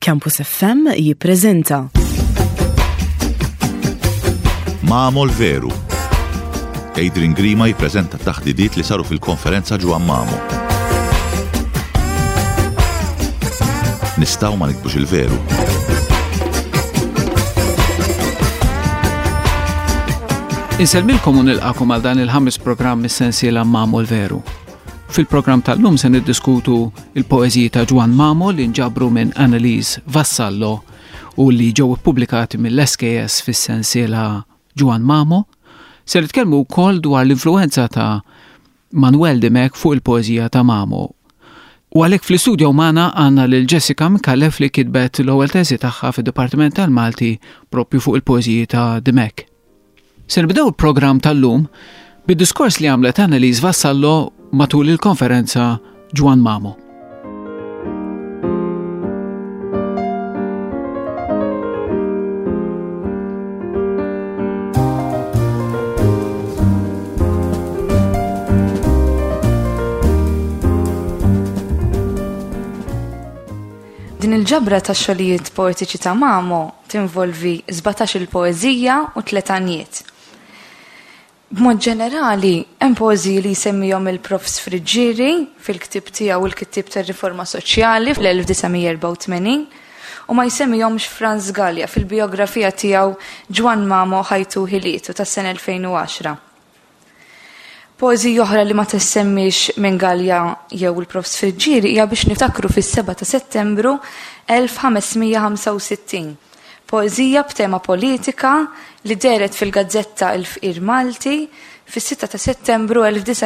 Campus FM jippreżenta Mamo l-veru. Adrian Grima jippreżenta t-taħdidiet li saru fil-konferenza ġewwa Mamo. Nistgħu ma nikbux il-veru. Inselmilkom u nilqakom għal dan il-ħames programm mis-sensiela Mamo l-veru. Fil-programm tal-lum se niddiskutu il-poeżiji ta' Juan Mamo li nġabru minn Annalise Vassallo u li ġew ippubblikati mill-SKS fis-sensiela Juan Mamo. Se nitkellmu wkoll dwar l-influenza ta' Manuel Dimek fuq il-poeżija ta' Mamo. U għalhekk fl-istudju magħna għandna lil Jessica Mkallef li kitbet l-ewwel teżi tagħha fid-Dipartiment tal-Malti proprju fuq il-poeżiji ta' Dimek. Se nibdew il-programm tal-lum bid-diskors li għamlet Annalise Vassallo matul il-konferenza Juan Mamo. Din il-ġabra ta' xogħlijiet poetiċi ta' Mamo tinvolvi 17 il-poeżija u 3 għanijiet. B'mod ġenerali, hemm poeżiji li jsemmihom il-Prof Sfriġġieri fil-ktieb tiegħu il-Kittib tar-Riforma Soċjali fl-1984 u ma jsemmihomx Franz Gallia fil-biografija tiegħu Juan Mamo ħajtu ħilietu tas-sena 2010. Poeżija oħra li ma tissemmix minn Gallia jew il-Prof Sfriġġieri hija biex niftakru fis-7 ta' Settembru 1565. Poeżija b'tema politika li deret fil-Gazzetta Il-Fqir Malti fis-6 ta' Settembru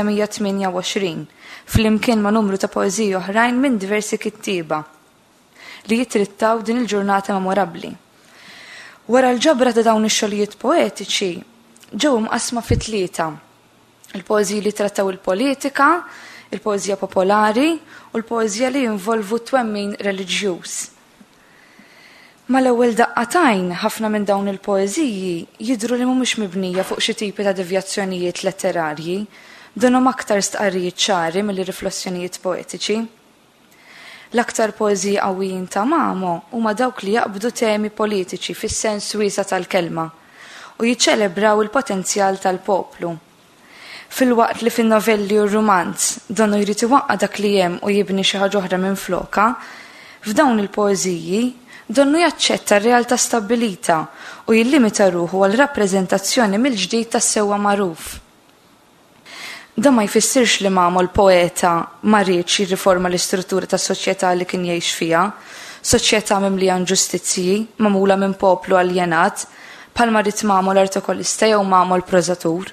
1928 fl-imkien ma' numru ta' poeżiji oħrajn minn diversi kittieba li jitrittaw din il-ġurnata memorabbli. Wara l-ġabra ta' dawn ix-xogħlijiet poetiċi ġew mqasma fi 3: il-poeżiji li trattaw il-politika, il-poeżija popolari u l-poeżija li jinvolvu twemmin reliġjuż. Ma l-ewwel daqqatajn ħafna minn dawn il-poeżiji jidhru li mhumiex mibnija fuq xi tipi ta' devjazzjonijiet letterarji, dunhom aktar stqarrijiet ċari mill-riflessjonijiet poetiċi. L-aktar poeżiji qawwijin ta' Mamo huma dawk li jaqbdu temi politiċi fis-sens wiesa' tal-kelma u jiċċelebraw il-potenzjal tal-poplu. Fil-waqt li fin-novelli u r-romanz donnu jrid iwaqqa' dak li hemm u jibni xi ħaġa oħra minn floka, f'dawn il-poeżiji donnu jaċċetta r-realtà stabbilita u jillimita ruħu għal rappreżentazzjoni mill-ġdid tas-sewwa magħruf. Da ma jfissirx li Mamo l-poeta ma rridx jirriforma l-istruttura tas-soċjetà li kien jgħix fiha, soċjetà mimlija inġustizzji, magħmula minn poplu aljenat, bħalma rid Mamo l-artikolista jew Mamo l-prożatur.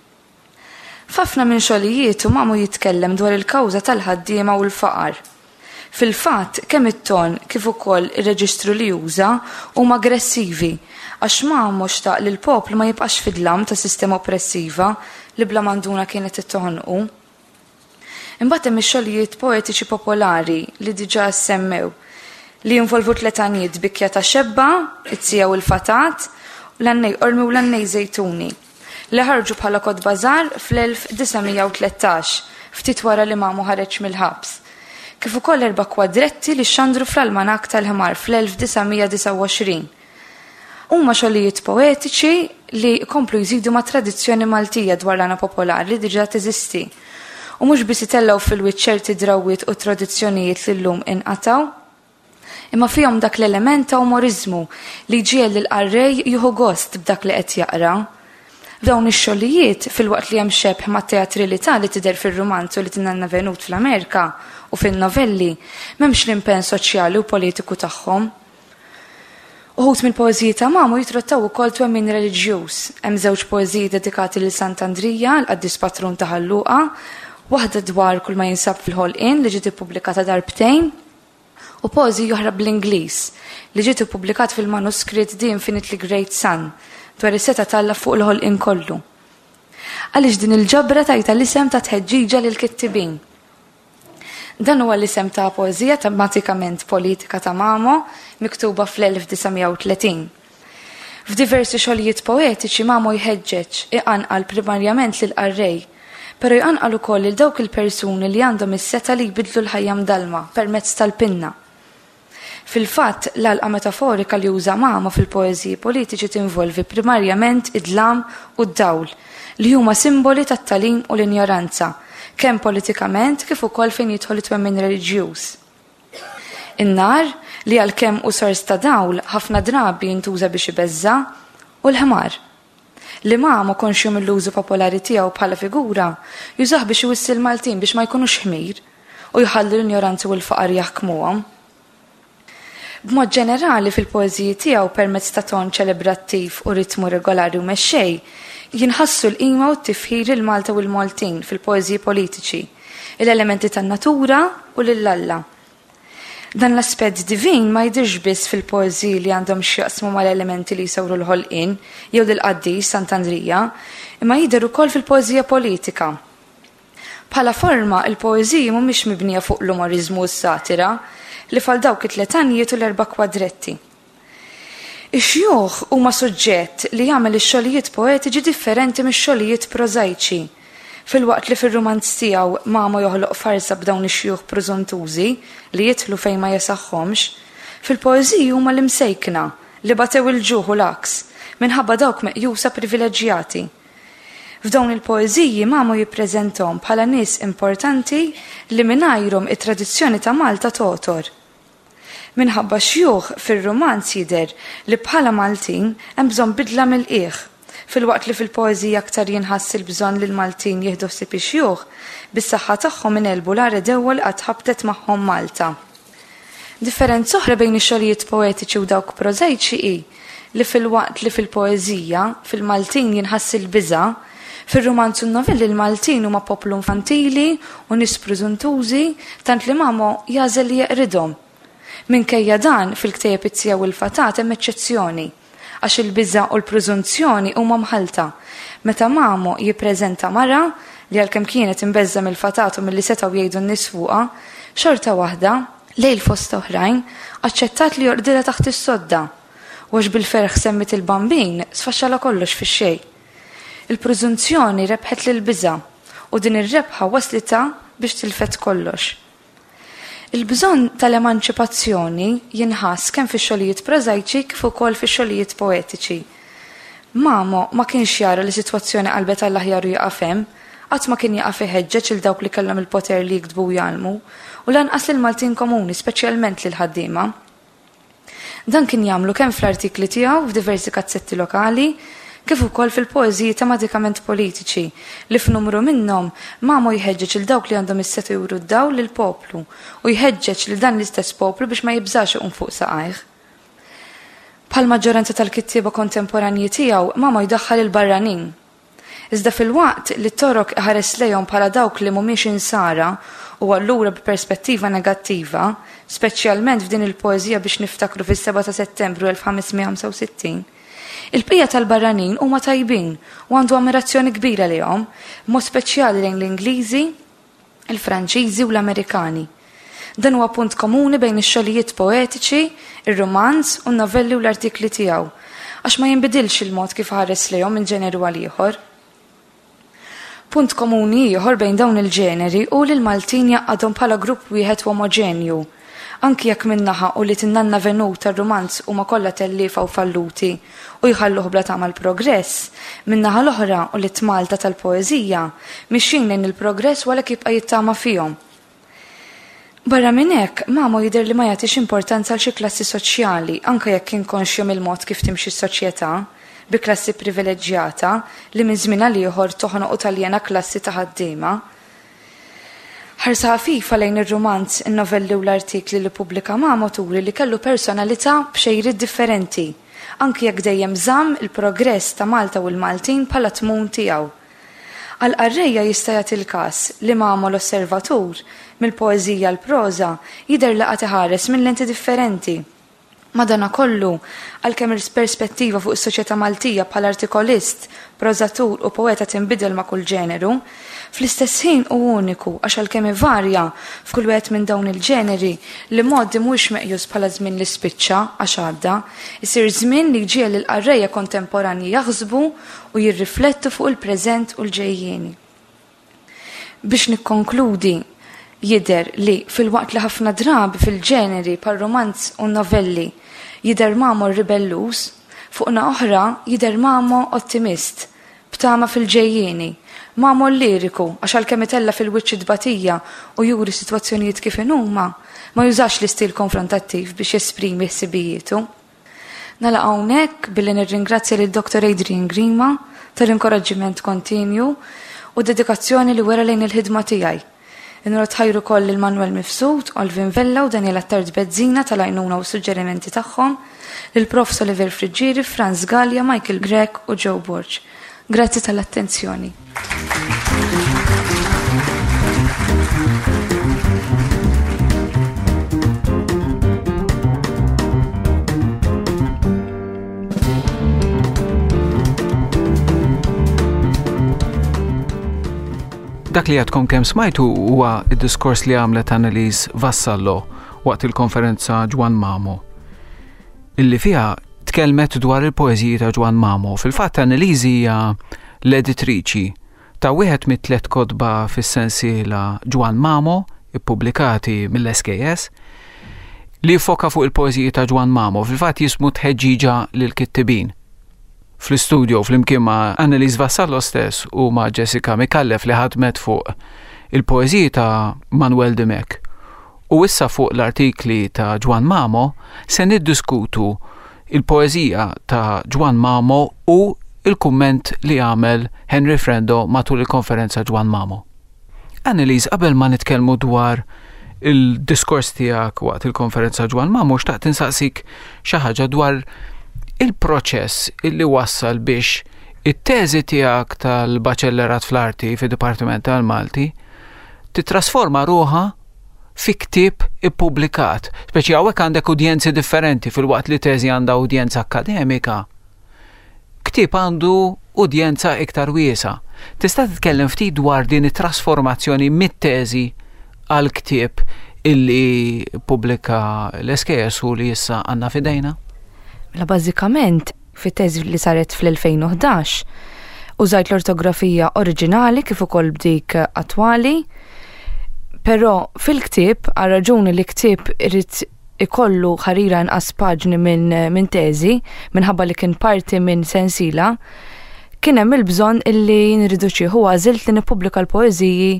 F'ħafna minn xogħlijiet Mamo jitkellem dwar il-kawża tal-ħaddiema u l-faqar. Fil-fatt, kemm it-ton kif ukoll ir-reġistru li juża huma aggressivi għax Mamo xtaq li l-poplu ma jibqax fidlam ta' sistema oppressiva li bla manduna kienet ittoħonqu. Imbagħad hemm ix-xogħlijiet poetiċi popolari li diġà semmew li jinvolvu 3 għanijiet: Bikkja ta' Xebba, It-Tija u l-Fatat, u l-Annej Qormi u l-Annej Żejtuni li ħarġu bħala kotba żgħar fl-1913 ftit wara li Mamo ħareġ mill-ħabs. Kif ukoll 4 kwadretti li xandru fl-Almanak tal-Ħmar fl-1929. Huma xogħlijiet poetiċi li komplu jżidu ma' tradizzjoni Maltija dwar l-għana popolari li diġà teżisti. U mhux biss itellgħu fil-wiċċ ċerti drawwiet u tradizzjonijiet li llum inqataw, imma fihom dak l-element ta' umoriżmu li ġiel lill-qarrej jieħu gost b'dak li qed jaqra. Dawn ix-xogħlijiet fil-waqt li hemm xebħ mat-teatralità li tidher fir-romanzu li tinanna venut fl-Amerika u fin-novelli m'hemmx l-impenn soċjali u politiku tagħhom. Uħud mill-poeżiji ta' Mamo jitrattaw ukoll twemmin reliġjuż. Hemm 2 poeżiji dedikati lil Sant'Andrija, l-Qaddis Patrun ta' Ħalluqa, waħda dwar kull ma jinsab fil-ħolqien li ġiet ippubblikata darbtejn, u poeżija oħra bl-Ingliż li ġiet ippubblikat fil-manuskritt The Infinitely Great Sun dwar is-seta talla fuq il-ħolqien kollu. Għaliex din il-ġabra tajta l-isem ta' tħeġġiġa lil kittibin. Dan huwa l-isem ta' poeżija tematikament politika ta' Mamo miktuba fl-1930. F'diversi xogħlijiet poetiċi Mamo jħeġġeġ iqanqal primarjament lil qarrej, però jqanqal ukoll lil dawk il-persuni li għandhom is-seta li jbidlu l-ħajja mdalma permezz tal-pinna. Fil-fatt, l-għalqa metaforika li juża Mamo fil-poeżiji politiċi tinvolvi primarjament id-dlam u d-dawl, li huma simboli tat-talim u l-injoranza, kemm politikament kif ukoll fejn jidħol it-twemmin reliġjuż. In-nar li għalkemm u sors ta' dawl ħafna drabi jintuża biex ibeżza u l-ħmar. Li Mamo konxju mill-użu popolari tiegħu bħala figura jużah biex iwissi l-Maltin biex ma jkunux ħmir u jħallu l-injoranzi u l-faqar jaħkmuhom. B'mod ġenerali fil-poeżiji tiegħu permezz ta' ton ċelebrattiv u ritmu regolari u mexxej, jinħassu l-qima u t-tifħir il-Malta u l-Maltin fil-poeżiji politiċi, l-elementi tan-natura u l-Alla. Dan l-aspett divin ma jidirx biss fil-poeżiji li għandhom x'jaqsmu mal-elementi li jsawru l-ħolqien jew lil-Qaddis Sant'Andrija, imma jidher ukoll fil-poeżija politika. Bħala forma, il-poeżiji mhumiex mibnija fuq l-umorizmu u s-satira, li fal dawk it-tletanijiet u l-4 kwadretti. Ix-xjuħ huma suġġett li jagħmel ix-xogħlijiet poetiċi differenti mix-xogħlijiet prożaiċi. Fil-waqt li fir-romanz tiegħu Mamo joħloq farsa b'dawn ix-xjuħ preżuntużi li jidħlu fejn ma jesaħħomx, fil-poeżiji huma l-imsejkna li batew il-ġuħ u l-aks minħabba dawk meqjusa privileġġjati. F'dawn il-poeżiji Mamo jippreżenthom bħala nies importanti li mingħajrhom it-tradizzjoni ta' Malta totor. Minħabba xjuħ fir-romanz jidher li bħala Maltin hemm bżonn bidla mill-qiegħ, fil-waqt li fil-poeżija aktar jinħass il-bżonn li l-Maltin jieħdu ħsieb ix-xjuħ bis-saħħa tagħhom inelbu l-ara dewwa li qatt ħabtet magħhom Malta. Differenza oħra bejn ix-xogħlijiet poetiċi u dawk prożaiċi hi li fil-waqt li fil-poeżija fil-Maltin jinħass il-biża', fil-romanz u n-novelli l-Maltin huma poplu infantili u nies preżuntużi tant li Mamo jażel li jeqridhom. Minkejja dan fil-ktejjeb it-tiegħu il-fatat hemm eċċezzjoni għax il-biża' u l-preżunzjoni huma mħalta. Meta Mamo jippreżenta mara li għalkemm kienet imbeżża mill-fatat u milli setgħu jgħidu n-nies fuqha, xorta waħda lejl fost oħrajn aċċettat li jorqdilha taħt is-sodda u għax bil-ferħ semmit il-bambin sfaxxala kollox fix-xejn. Il-preżunzjoni rebħet lill-biża' u din ir-rebħa waslitha biex tilfet kollox. Il-bżonn tal-emanċipazzjoni jinħass kemm fix-xogħlijiet prożaiċi kif ukoll fix-xogħlijiet poetiċi. Mamo ma kienx jara li sitwazzjoni qalbet għall-aħjar u jaqaf hemm, qatt ma kien jaqaf iħeġġeġ il dawk li kellhom il-poter li jiktbu u jgħalmu u lanqas lill-Maltin komuni, speċjalment lill-ħaddiema. Dan kien jagħmlu kemm fl-artikli tiegħu f'diversi kazzetti lokali, kif ukoll fil-poeżiji tematikament politiċi li f'numru minnhom Mamo jħeġġeġ il dawk li għandhom is-seta' juru d-dawl lill-poplu u jħeġġeġ lil dan l-istess poplu biex ma jibżax iqum fuq saqajh. Bħal maġġoranza tal-kittieba kontemporanji tiegħu Mamo jdaħħal il-barranin. Iżda fil-waqt li t-torok ħares lejhom bħala dawk li mhumiex insara u allura b'perspettiva negattiva, speċjalment f'din il-poeżija biex niftakru fis-7 ta' Settembru 1565, il-bqija tal-barranin huma tajbin u għandu ammirazzjoni kbira lihom, mod speċjali lejn l-Ingliżi, il-Franċiżi u l-Amerikani. Dan huwa punt komuni bejn ix-xogħlijiet poetiċi, ir-romanz u n-novelli u l-artikli tiegħu, għax ma jinbidilx il-mod kif ħares lihom minn ġeneru għal ieħor. Punt komuni ieħor bejn dawn il-ġeneri u li l-Maltin jaqgħadhom bħala grupp wieħed omoġenju, anki jekk minnaħa u li tinnanna venut tar-romanz huma kollha telliefa u falluti u jħalluh bla tagħmel progress, minnaħa l-oħra u li t-Malta tal-poeżija mixin lejn il-progress wara jibqa' jittama fihom. Barra minn hekk, Mamo jidher li ma jagħtix importanza għal xi klassi soċjali anke jekk kien konxju mill-mod kif timxi s-soċjetà bi klassi privileġġjata li minn żmien għal ieħor toħnoq u taljena klassi ta' ħaddiema. Ħarsa ħafifa lejn ir-romanz, in-novelli u l-artikli li pubblika Mamo turi li kellu personalità b'xejriet differenti, anki jekk dejjem żamm il-progress ta' Malta u l-Maltin bħala tmun tiegħu. Għal-qarrejja jista' jagħti l-każ li Mamo l-osservatur mill-poeżija l-proża jidher li qed iħares minn lenti differenti. Madankollu, għalkemm il-perspettiva fuq is-soċjetà Maltija bħala artikolist, prożatur u poeta tinbidel ma' kull ġeneru, fl-istess ħin u uniku għax għalkemm ivarja f'kull wieħed minn dawn il-ġeneri li modi mhuwiex meqjus bħala żmien li spiċċa għax għadda, isir żmien li ġiel il-qarrejja kontemporanji jaħsbu u jirriflettu fuq il-preżent u l-ġejjieni. Biex nikkonkludi, jidher li fil-waqt li ħafna drabi fil-ġeneri par-romanz u novelli jidher Mamo ribelluż, fuqna oħra jidher Mamo ottimist, b'tama fil-ġejjieni, Mamo liriku għax għalkemm itella fil-wiċċ dbatija u juri sitwazzjonijiet kif huma, ma jużax l-istil konfrontattiv biex jesprimi ħsibijietu. Nagħlaq hawnhekk billi nirringrazzja lil Dr. Adrian Grima tal-inkoraġġiment kontinju u dedikazzjoni li wera lejn il-ħidma tiegħi. Inrot ħajru koll il-Manuel Mifsud, Olvin Vella u Daniela Tard Bezzina tal-għajnuna u suġġerimenti tagħhom, lill-Prof Oliver Friġġieri, Franz Gallia, Michael Grek u Joe Borg. Grazzi tal-attenzjoni. Dak li għadkom kemm smajtu huwa id-diskors li għamlet Annelies Vassallo waqt il-konferenza Ġwan Mamo, illi fiha tkellmet dwar il-poeżiji ta' Ġwan Mamo. Fil-fatt Annelies hija l-editriċi ta' wieħed mit-tliet kotba fis-sensiela Ġwan Mamo ippubblikati mill-SKS li jfoka fuq il-poeżiji ta' Ġwan Mamo. Fil-fatt jismu Tħeġġiġa lill-kittibin. Fl-istudio fl-imkien ma' Annelies Vassallo stess u ma' Jessica Mikallef li ħadmet fuq il-poeżiji ta' Manuel Demek. U issa fuq l-artikli ta' Ġwan Mamo se niddiskutu il-poeżija ta' Ġwan Mamo u il-kumment li għamel Henry Frendo matul il-konferenza Ġwan Mamo. Annelies, qabel ma nitkellmu dwar il-diskors tiegħek waqt il-konferenza Ġwan Mamo, xtaqt insaqsik xi ħaġa dwar il-proċess illi wassal biex it-teżi tiegħek tal-baċellerat fl-arti fid-Dipartiment tal-Malti titrasforma ruħha fi ktieb ippubblikat. Speċi hawnhekk għandek udjenzi differenti fil-waqt li teżi għandha udjenza akkademika. Ktieb għandu udjenza iktar wiesa. Tista' titkellem ftit dwar din it-trasformazzjoni mit-teżi għal ktieb illi pubblika l-SKS u li issa għandna fidejna? La bażikament fit-teżi li saret fl-2011 użajt l-ortografija oriġinali kif ukoll b'dik attwali, però fil-ktieb għal raġuni li ktieb irid ikollu ħarira inqas paġni minn teżi minħabba li kien parti minn sensiela, kien hemm il-bżonn illi nridu xieħu għażilt li nippubblika l-poeżiji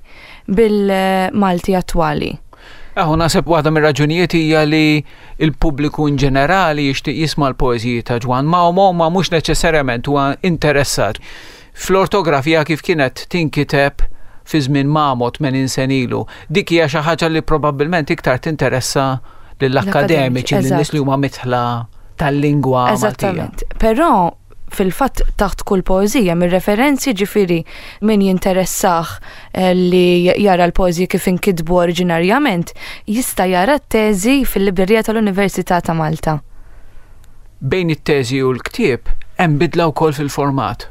bil-Malti attwali. Naħseb waħda mir-raġunijiet hija li l-pubbliku in ġenerali jixtieq jisma' l-poeżiji ta' Ġwan Mamo ma mhux neċessarjament huwa interessat fl-ortografija kif kienet tinkiteb fi żmien Mamo 80 sen ilu. Dik hija xi ħaġa li probabbilment iktar tinteressa lill-akkademiċi lin-nies li huma mitħla tal-lingwa Maltija. Eżattament. Però fil-fatt taħt kull poeżija mir-referenzi ġifieri min jinteressaħ li jara l-poeżiji kif inkitbu oriġinarjament jista' jara t-teżi fil-Librerija tal-Università ta' Malta. Bejn it-teżi u l-ktieb hemm bidla wkoll fil-format.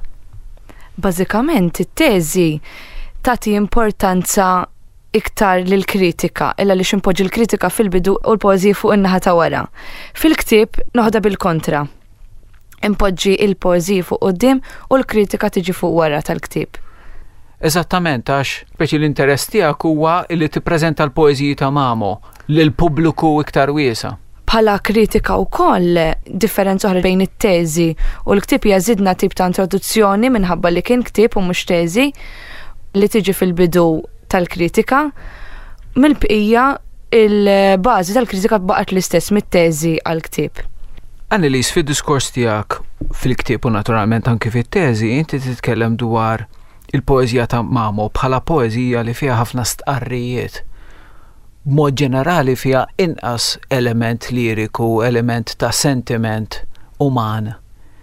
Bażikament it-teżi tagħti importanza iktar lill-kritika, illa li ximpoġġi l-kritika fil-bidu u l-poeżiji fuq in-naħa ta' wara. Fil-ktieb noħda bil-kontra. Impoġġi il-poeżiji fuq quddiem u l-kritika tiġi fuq wara tal-ktieb. Eżattament, għax speċi l-interess tiegħek huwa li tippreżenta l-poeżiji ta' Mamo lil pubbliku iktar wiesa. Bħala kritika wkoll differenza oħra bejn it-teżi u l-ktieb hija żidna tip ta' introduzzjoni minħabba li kien ktieb u mhux teżi li tiġi fil-bidu tal-kritika. Mill-bqija il-bażi tal-kritika baqgħet l-istess mit-teżi għall-ktieb. Annelies, fid-diskors tiegħek fil-ktieb u naturalment anke fit-teżi, inti titkellem dwar il-poeżija ta' Mamo bħala poeżija li fiha ħafna stqarrijiet. B'mod ġenerali fiha inqas element liriku, element ta' sentiment uman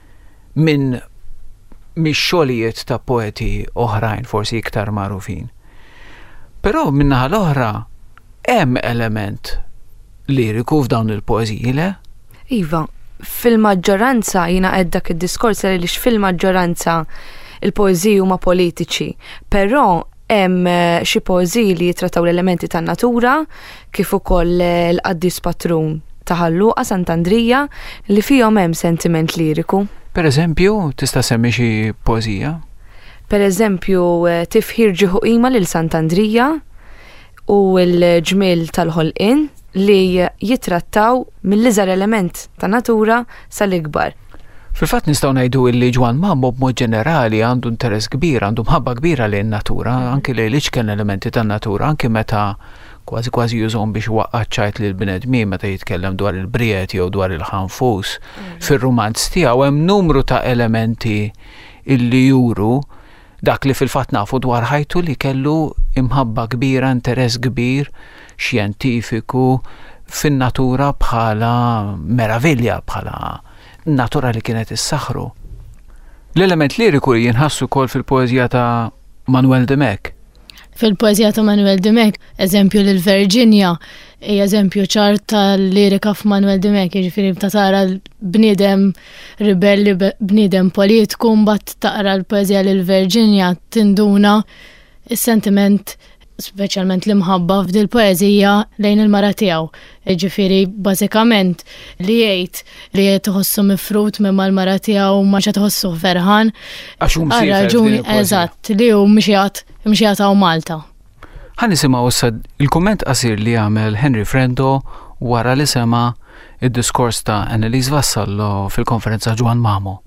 minn mix-xogħlijiet ta' poeti oħrajn forsi iktar magħrufin. Però min-naħa l-oħra hemm element liriku f'dawn il-poeżiji, le? Iva, fil-maġġoranza jiena qed dak id-diskors għaliex fil-maġġoranza il-poeżiji huma politiċi, però hemm xi poeżiji li jitrattaw l-elementi tan-natura kif ukoll l-qaddis patrun ta' Ħalluqa Sant'Andrija li fihom hemm sentiment liriku. Pereżempju, tista' semmi xi poeżija? Pereżempju, tifħir ġieħu qima lil Sant'Andrija u l-ġmiel tal-ħolqien li jitrattaw mill-iżgħar element ta' natura sal-ikbar. Fil-fatt nistgħu ngħidu li Ġwan Mammo b'mod ġenerali għandu interess kbir, għandu mħabba kbira lejn natura, anke lejn l-iċken elementi tan-natura, anke meta kważi jużhom biex waqqaċċajt lil bnedmin meta jitkellem dwar il-briet jew dwar il-ħanfus. Fir-rumanz tiegħu hemm numru ta' elementi illi juru dak li fil-fatt nafu dwar ħajtu li kellu imħabba kbira, interess kbir, xjentifiku fin-natura bħala meravilja, bħala natura li kienet issaħħru. L-element liriku li jinħassu wkoll fil-poeżija ta' Manuel de Meck. Fil-poeżija ta' Manuel de Meck, eżempju lil Virginia, hija eżempju ċar tal-lirika f'Manuel de Meck, jiġifieri ta' tara bniedem ribelli, bniedem politiku, mbagħad taqra l-poeżija lil Virginia tinduna is-sentiment speċjalment l-imħabba f'dil poeżija lejn il-mara tiegħu. Jiġifieri bażikament li jgħid li tħossu mifrut minn mal-mara tiegħu ma xa tħossu ferħan. Għax hu msiefer raġuni eżatt li hu mxijat hawn Malta. Ħa nisimgħu issa il-kumment qasir li għamel Henry Frendo wara li sema' id-diskors ta' Annelies Vassallo fil-konferenza Ġwan Mammo.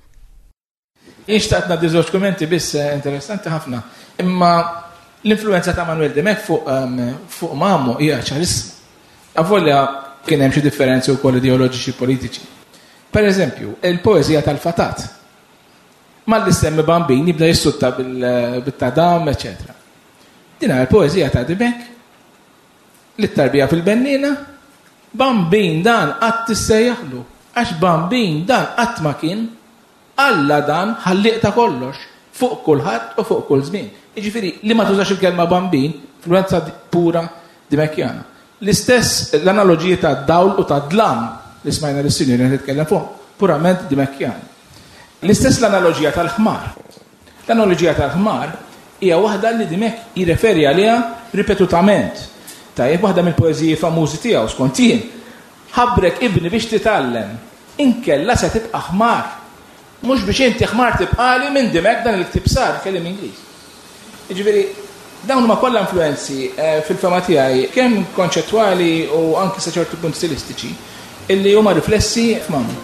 Ixtaqt ngħaddi żewġ kummenti biss interessanti ħafna, imma l-influenza ta' Manuel de Meck fuq Mammo hija ċarissima. Avolja kien hemm xi differenzi wkoll ideoloġiċi politiċi. Per eżempju, il-poeżija tal-fatat. Malli semmi bambin jibda jissutta bil-tadam, eċetera. Din il-poeżija ta' de Meck l-tarbija fil-bennina, bambin dan qatt tissejjaħlu, għax bambin dan qatt ma kien Alla dan ħalliq ta' kollox fuq kulħadd u fuq kull żmien. Jiġifieri li ma tużax il-kelma bambin, influenza pura de Meckiana. L-istess l-analogija ta' dawl u ta' dlam li smajna l-sinjur li titkellem fuq, purament de Meckiana. L-istess l-analogija tal-ħmar. L-analogija tal-ħmar hija waħda li de Meck jirreferi għaliha ripetutament. Tajjeb waħda mill-poeżiji famużi tiegħu skont jien. Ħabbrek ibni biex titgħallem, inkella se tibqa' ħmar. Mhux biex inti ħmar tibqali minn de Meck dan il-ktib sar kellim Ingliż. Jiġifieri dawn huma kollha influenzi fil-fema tiegħi kemm konċettwali u anke sa ċertu punt stilistiċi illi huma riflessi f'Mammo.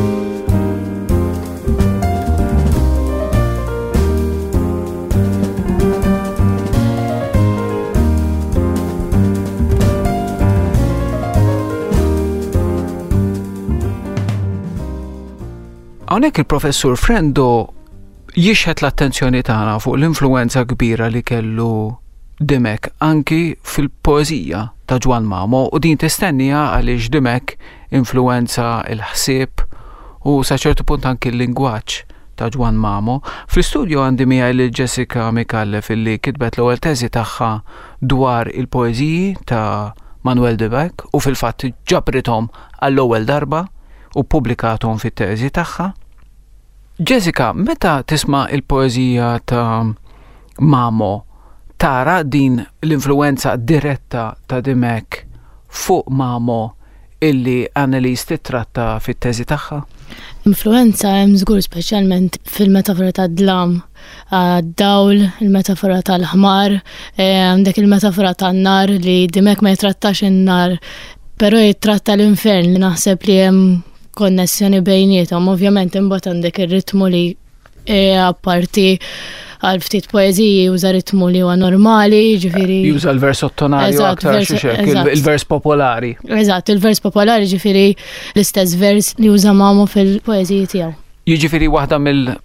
Hawnhekk il-professur Frendo jixħet l-attenzjoni tagħna fuq l-influenza kbira li kellu de Meck anki fil-poeżija ta' Ġwan Mammo u din tistennija għaliex de Meck influenza il-ħsieb u sa ċertu punt anki l-lingwaġġ ta' Ġwan Mammo. Fl-istudju għandi miegħi lil Jessica Mikallef illi kitbet l-ewwel teżi tagħha dwar il-poeżiji ta' Manuel de Meck u fil-fatt ġabrithom għall-ewwel darba u pubblikathom fit-teżi tagħha. Jessica, meta tisma' il-poeżija ta' Mammo tara din l-influenza diretta ta' de Meck fuq Mammo illi Annelies titratta fit-teżi tagħha? Influenza hemm żgur speċjalment fil-metafora tad-dlam, dawl, il-metafora tal-ħmar, għandek il-metafora tan-nar li de Meck ma jitrattax in-nar, però jitratta l-infern li naħseb li hemm konnessjoni bejnietom. Ovvjament imbagħad għandek ir-ritmu li apparti għal ftit poeżiji juża ritmu li huwa normali, ġifieri. Juża l-vers ottonarju aktar il-vers popolari. Eżatt, il-vers popolari ġifieri l-istess vers li juża Mammo fil-poeżiji tiegħu. Jiġifieri waħda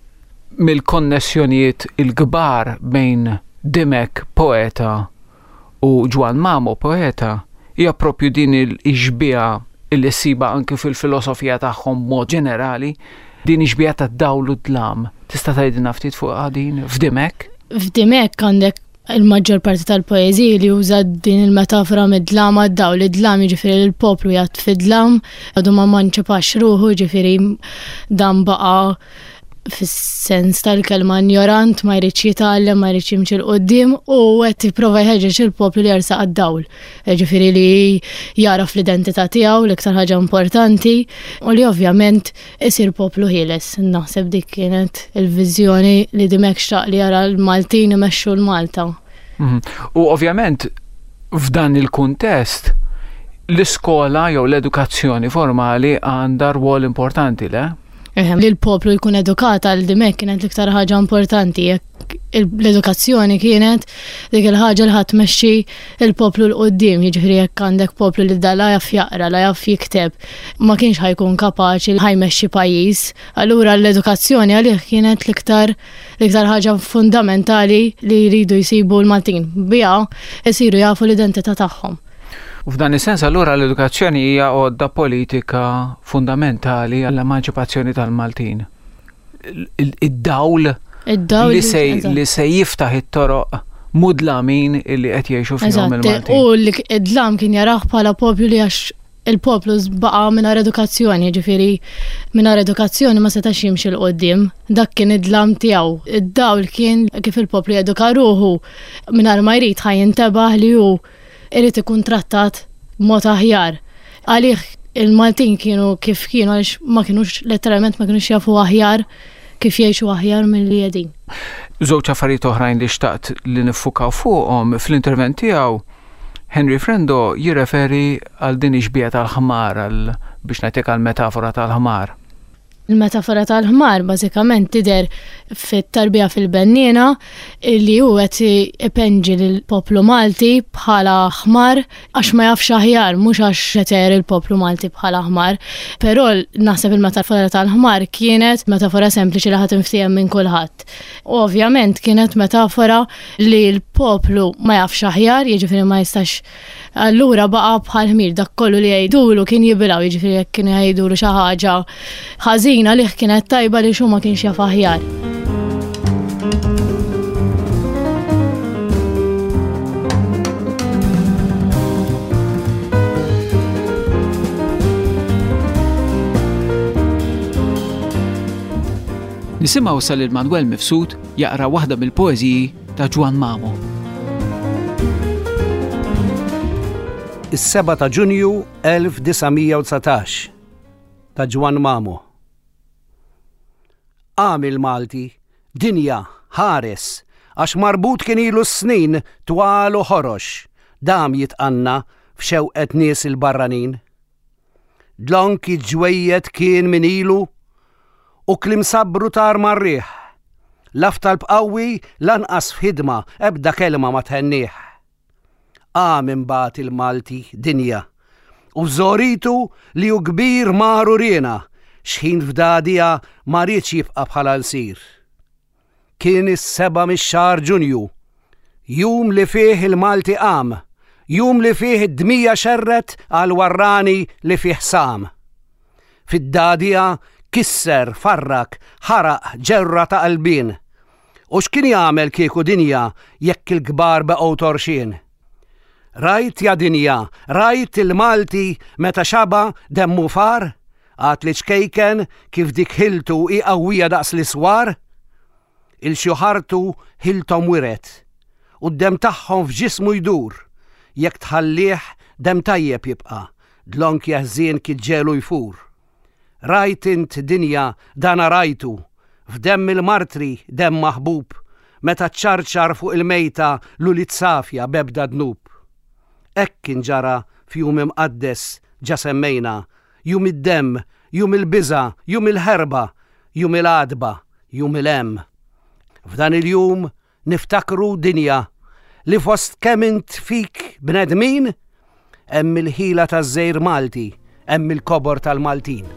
mill-konnessjonijiet il-kbar bejn de Meck poeta u Ġwan Mammo poeta hija proprju din il-ixbija illi ssiba anke fil-filosofija tagħhom mod ġenerali, din ixbija ta' dawl u dlam. Tista' tgħidilna ftit fuq din f'de Meck? F'de Meck għandek il-maġġor parti tal-poeżiji li uża din il-metafora mid-dlam għad-dawl. Id-dlam jiġifieri l-poplu jgħat fid-dlam, għadu ma manċepax ruħu, ġifieri dan baqa' fis-sens tal-kelma ignorant, ma jridx jitgħallem, ma jridx jimxi l-qudiem u qed jipprova jħeġġeġ il-poplu li jarsaq għad-dawl. Ġifieri li jaraf l-identità tiegħu l-iktar ħaġa importanti u li ovvjament isir poplu ħieles. Naħseb dik kienet il-viżjoni li de Meck xtaq li jara l-Maltin imexxu l-Malta. U ovvjament F'dan il-kuntest, l-iskola jew l-edukazzjoni formali għandha rwol importanti, le? Li l-poplu jkun edukat għal dimek kienet l-iktar ħaġa importanti. L-edukazzjoni kienet dik il-ħaġa li ħadd tmexxi il-poplu l-qoddim, jiġifieri jekk għandek poplu li la jaf jaqra, la jaf jikteb, ma kienx ħajkun kapaċi li ħajmexxi pajjiż. Allura l-edukazzjoni għalih kienet l-iktar ħaġa fundamentali li jridu jsibu l-Maltin. Biha jsiru jafu l-identità tagħhom. U f'dan is-sens allura l-edukazzjoni hija għodda politika fundamentali għall-emanċipazzjoni tal-Maltin. Id-dawl li se jiftaħ it-toroq mudlamin illi qed jgħixu fihom il-Maltin. U l-idlam kien jaraħ bħala poplu li għax il-poplu baqa' mingħajr edukazzjoni, ġifieri mingħajr edukazzjoni ma setax jimxi l-qoddim. Dak kien id-dlam tiegħu. Id-dawl kien kif il-poplu jeduka ruħu mingħajr ma jrid ħajjintebaħ li hu irid ikun trattat b'mod aħjar. Għalih il-Maltin kienu kif kienu għaliex ma kienux letteralment ma kienux jafu aħjar kif jgħixu aħjar milli qegħdin. Żewġ affarijiet oħrajn li xtaqt li niffukaw fuqhom fl-intervent tiegħu, Henry Frendo jirreferi għal din ix-xbieħ tal-ħmar biex nagħtik għal metafora tal-ħmar. Il-metafora tal-ħmar bażikament tidher fit-tarbija fil-bennina li hu qed ipenġi lill-poplu Malti bħala ħmar għax ma jafx aħjar, mhux għax qed il-poplu Malti bħala ħmar. Però naħseb il-metafora tal-ħmar kienet metafora sempliċi li ħadd inftiehem minn kulħadd. Ovvjament kienet metafora li l-poplu ma jafx aħjar, jiġifieri ma jistax allura baqa' bħal ħmir dak kollu li jgħidulu kien jibilgħu, jiġifieri jekk kienu jgħidulu xi ħaġa ħażina li kienet tajba li xu ma kienx jaf aħjar. Nisimgħu sal il-Manuel Mifsud jaqra waħda mill-poeżiji ta' Juan Mamo. Is-7 ta' Ġunju 1919 ta' Juan Mamo. Għamil Malti, dinja, ħares, għax marbut kien ilu s-snin twalu ħorox, dam jitqanna f'xewqet nies il-barranin. Dlonki ġwejjed kien min ilu u klim sabru tar marriħ, lafta l-bqawi lanqas f'ħidma ebda kelma ma tħenniħ. Għamil bat il-Malti, dinja, u żoritu li u kbir maru riena, xħin f'dadija ma rridx jibqa' bħala nsir. Kien is-7 mix-xahar Ġunju, jum li fih il-Malti qam, jum li fih id-dmija xerret għal warrani li fih sam. Fid-dadija kisser, farrak, ħaraq, ġerra ta' qalbin. U x'kien jagħmel kieku dinja jekk il-kbar beqgħu torxin? Rajt ja dinja, rajt il-Malti meta xaba demmu far? Għat li ċkejken kif dik hiltu qawwija daqs l-iswar? Il-xuħartu hiltom wiret, u d-dem tagħhom f'ġismu jdur, jekk tħallih dem tajjeb jibqa', dlonk jaħżien kiġġelu jfur. Rajt int dinja dana rajtu, f'demm il-martri dem maħbub, meta ċarċar fuq il-mejta lulit safja bebda dnub. Ekk inġara f'jum imqaddes ġa semmejna, jum id-dem, jum il-biża, jum il-ħerba, jum il-għadba, jum il-hemm. F'dan il-jum niftakru dinja li fost kemm int fik bnedmin, hemm il-ħila taż-żejr Malti, hemm il-kobor tal-Maltin.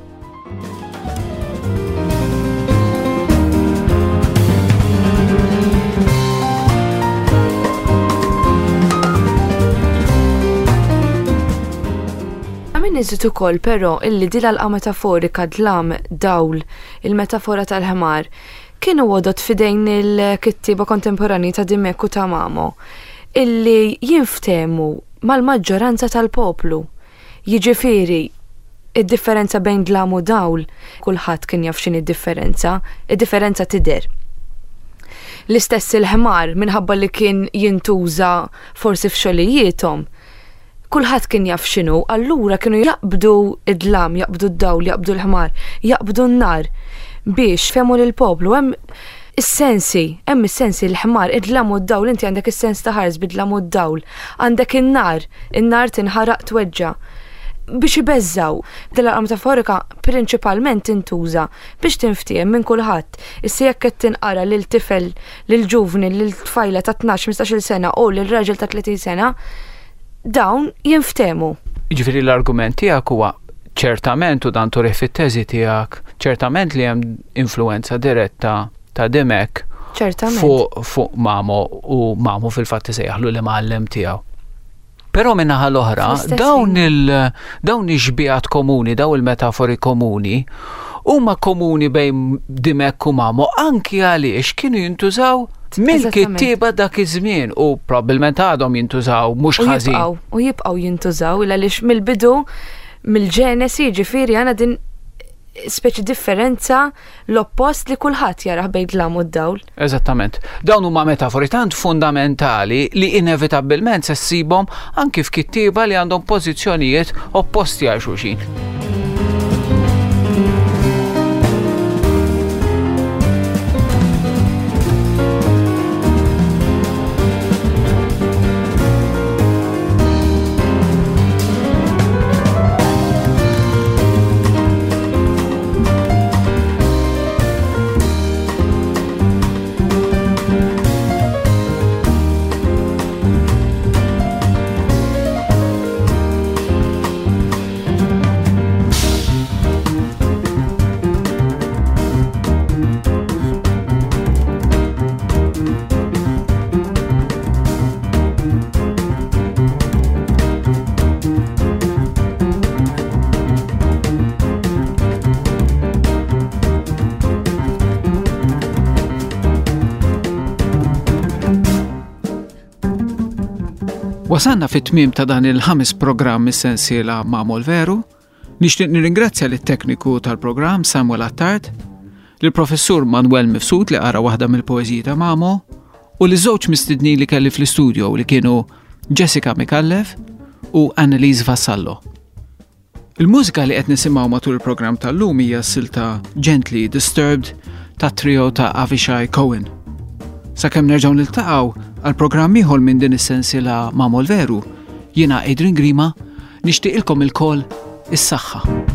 Niżitu ukoll però illi dilha metaforika dlam dawl il-metafora tal-ħmar kienu għodot fidejn il-kittiba kontemporani ta' Dimek u ta' Mamo illi jinftemu mal-maġġoranza tal-poplu. Jiġifieri id-differenza bejn dlam u dawl kulħadd kien jaf x'in id-differenza tidher. L-istess il-ħmar minħabba li kien jintuża forsi f'xogħlijietom kulħadd kien jaf x'inhu, allura kienu jaqbdu id-dlam, jaqbdu d-dawl, jaqbdu l-ħmar, jaqbdu n-nar biex fehmu lill-poplu. Hemm Is-sensi, hemm is-sensi l-ħmar, id-dlam u d-dawl, inti għandek is-sens ta' ħares bid-dlam u d-dawl, għandek in-nar tinħaraq tweġġa' biex ibeżżaw. Dil-arqa metaforika prinċipalment tintuża biex tinftiem minn kulħadd. Issa jekk qed tinqara lil tifel, lil ġuvni, lil tfajla ta' 12-15 sena u lil raġel ta' 30 sena, dawn jinftemu. Jiġifieri l-argument tiegħek huwa ċertament, u dan turih fit-teżi tiegħek, ċertament li hemm influenza diretta ta' dimek fuq Mamo, u Mamo fil-fatt isejjaħlu li mgħallem tiegħu. Però minnaħa l-oħra, dawn ix-xbieqat komuni, daw il-metafori komuni, huma komuni bejn dimek u Mamo anki għaliex kienu jintużaw mill-kittieba dak iż-żmien u probabbilment għadhom jintużaw mhux ħażin. U jibqgħu jintużaw għaliex mill-bidu mill-ġenesi ġifieri għandna din speċi differenza l-oppost li kulħadd jaraħ bejn dlam u d-dawl. Eżattament. Dawn huma metafori tant fundamentali li inevitabbilment se ssibhom anki f'kittieba li għandhom pożizzjonijiet opposti għal xulxin. Wasanna fit-tmiem ta' dan il-5 programm mis-sensiela Mamo l-Veru. Nixtieq nirringrazzja lit-tekniku tal-programm Samuel Attard, lill-professur Manuel Mifsud li qara waħda mill-poeżiji ta' Mamo u li żewġ mistednin li kelli fl-istudio li kienu Jessica Mikallef u Annalise Vassallo. Il-mużika li qed nisimgħu matul il-programm tal-lum hija s-silta Gently Disturbed ta' trio ta' Avishai Cohen. Sakemm nerġgħu niltaqgħu għal programm ieħor minn din is-sensiela Mamo l-Veru, jiena Adrian Grima nixtieqilkom il-koll is-saħħa.